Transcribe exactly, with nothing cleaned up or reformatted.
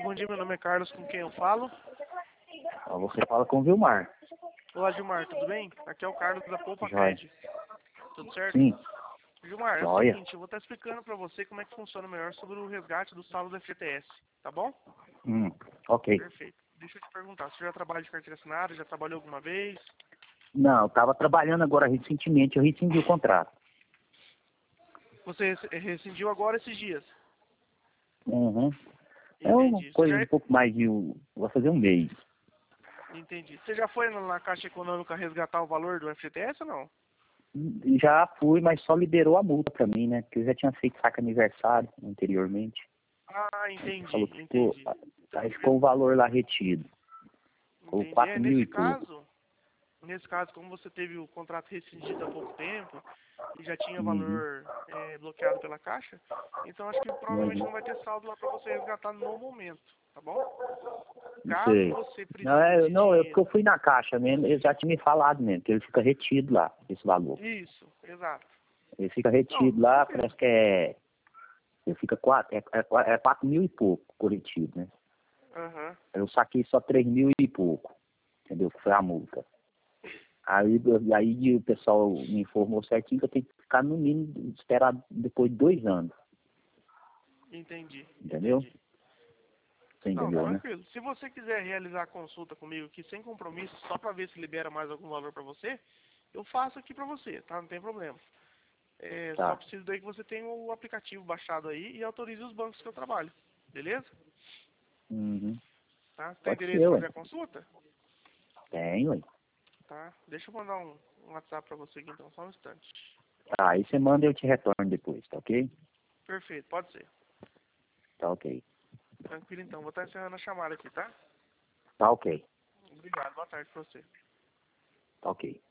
bom dia, meu nome é Carlos, com quem eu falo? Ah, você fala com o Vilmar. Olá, Gilmar, tudo bem? Aqui é o Carlos da Poupa Joia. Cred. Tudo certo? Sim, Gilmar, é o joia. seguinte, eu vou estar explicando para você como é que funciona melhor sobre o resgate do saldo do F G T S, tá bom? Hum, ok. Perfeito. Deixa eu te perguntar, você já trabalha de carteira assinada, já trabalhou alguma vez? Não, eu estava trabalhando agora recentemente, eu rescindi o contrato. Você rec- rescindiu agora esses dias? Uhum. É uma Entendi. Você coisa de já, um pouco mais de... um- Vai fazer um mês. entendi. Você já foi na na Caixa Econômica resgatar o valor do F G T S ou não? Já fui, mas só liberou a multa pra mim, né? Porque eu já tinha feito saque aniversário anteriormente. Ah, entendi, Falou que ficou... entendi. Então, Aí ficou o valor lá retido. Ficou entendi. É, quatro mil nesse e pouco. caso, nesse caso, como você teve o contrato rescindido há pouco tempo e já tinha Uhum. valor é, bloqueado pela Caixa, então acho que provavelmente não Uhum. vai ter saldo lá para você resgatar no momento, tá bom? Não Caso sei. você Não, precise é, de não, é porque dinheiro. eu fui na caixa mesmo, eles já tinham me falado mesmo, que ele fica retido lá, esse valor. Isso, exato. Ele fica Não, retido lá, tranquilo. parece que é. Ele fica quatro, é, é, qua- é quatro mil e pouco corretido, né? Aham, Eu saquei só três mil e pouco, entendeu? Que foi a multa. Aí, eu- aí o pessoal me informou certinho que eu tenho que ficar no mínimo, esperar depois de dois anos, entendi, entendeu? entendi. Você Não, entendeu, né? tranquilo. Se você quiser realizar a consulta comigo aqui sem compromisso, só para ver se libera mais algum valor para você, eu faço aqui para você, tá? Não tem problema. É, só Tá. preciso daí que você tenha o aplicativo baixado aí e autorize os bancos que eu trabalho. Beleza? Uhum. Tá? Tem Pode interesse ser, em ué. fazer a consulta? Tem, ué. Tá. Deixa eu mandar um, um WhatsApp para você aqui então, só um instante. Tá, aí você manda e eu te retorno depois, tá ok? Perfeito, pode ser. Tá ok. Tranquilo então, vou estar encerrando a chamada aqui, tá? Tá ok. Obrigado, boa tarde pra você. Tá ok.